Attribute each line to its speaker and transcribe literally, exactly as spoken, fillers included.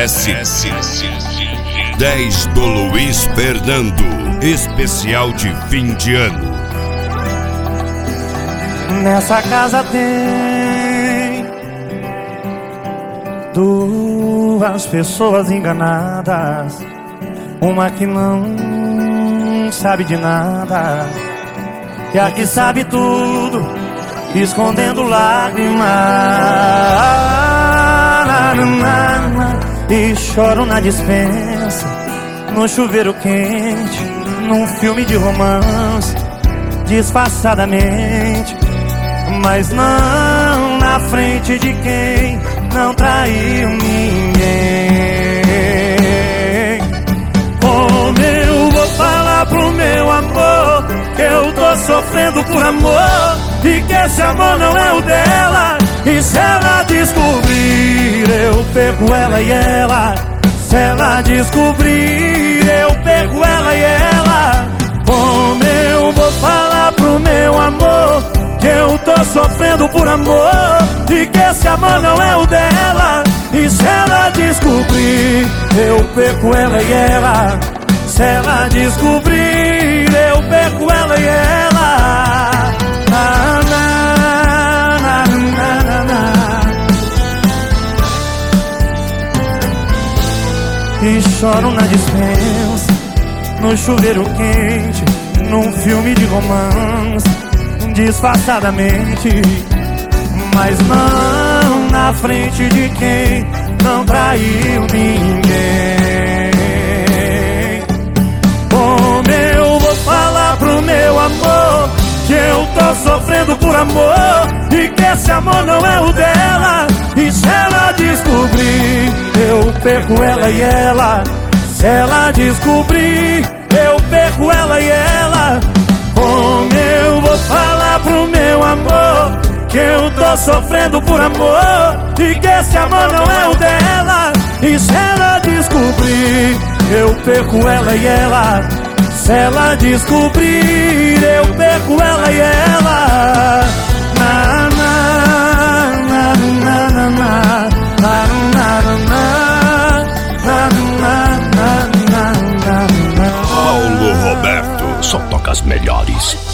Speaker 1: S dez do Luiz Fernando, especial de fim de ano.
Speaker 2: Nessa casa tem duas pessoas enganadas, uma que não sabe de nada e a que sabe tudo, escondendo lágrimas. E choro na dispensa, no chuveiro quente, num filme de romance, disfarçadamente, mas não na frente de quem não traiu ninguém. Como eu vou falar pro meu amor que eu tô sofrendo por amor e que esse amor não é o dela? E se ela descobrir, eu perco ela e ela. Se ela descobrir, eu perco ela e ela. Como eu vou falar pro meu amor que eu tô sofrendo por amor e que esse amor não é o dela? E se ela descobrir, eu perco ela e ela. Se ela descobrir, eu perco ela e ela. Ah, na, na, na, na, na. E choro na dispensa, no chuveiro quente, num filme de romance, disfarçadamente, mas não na frente de quem não traiu ninguém. Como eu vou falar pro meu amor que eu tô sofrendo por amor e que esse amor não é o dela? E se ela descobrir, eu perco ela e ela. Se ela descobrir, eu perco ela e ela. Como eu vou falar pro meu amor que eu tô sofrendo por amor e que esse amor não é o dela? E se ela descobrir, eu perco ela e ela. Se ela descobrir, eu perco ela e ela. Na, na, na, na, na, na, na, na, na, na, na, na, na.
Speaker 1: Paulo Roberto só toca as melhores.